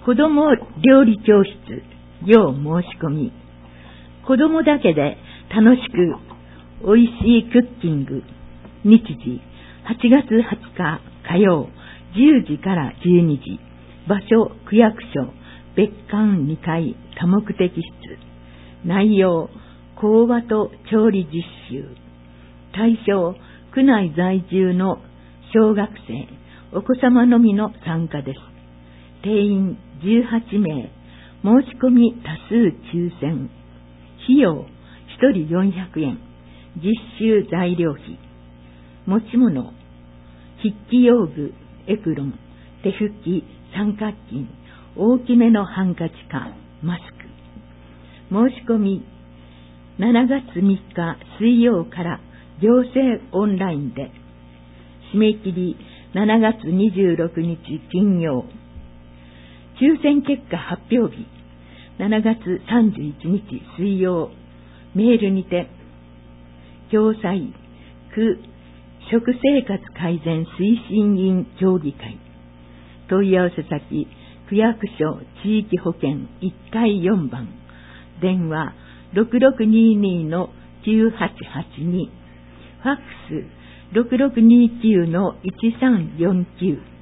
子ども料理教室要申し込み。子どもだけで楽しくおいしいクッキング。日時8月20日火曜10時から12時。場所区役所別館2階多目的室。内容講話と調理実習。対象区内在住の小学生お子様のみの参加です。定員18名。申し込み多数抽選。費用1人400円。実習材料費。持ち物筆記用具エプロン手拭き三角巾大きめのハンカチかマスク。申し込み7月3日水曜から行政オンラインで。締め切り7月26日金曜。抽選結果発表日7月31日水曜。メールにて共済区食生活改善推進員協議会。問い合わせ先区役所地域保健1階4番。電話6622-9882。ファックス6629-1349。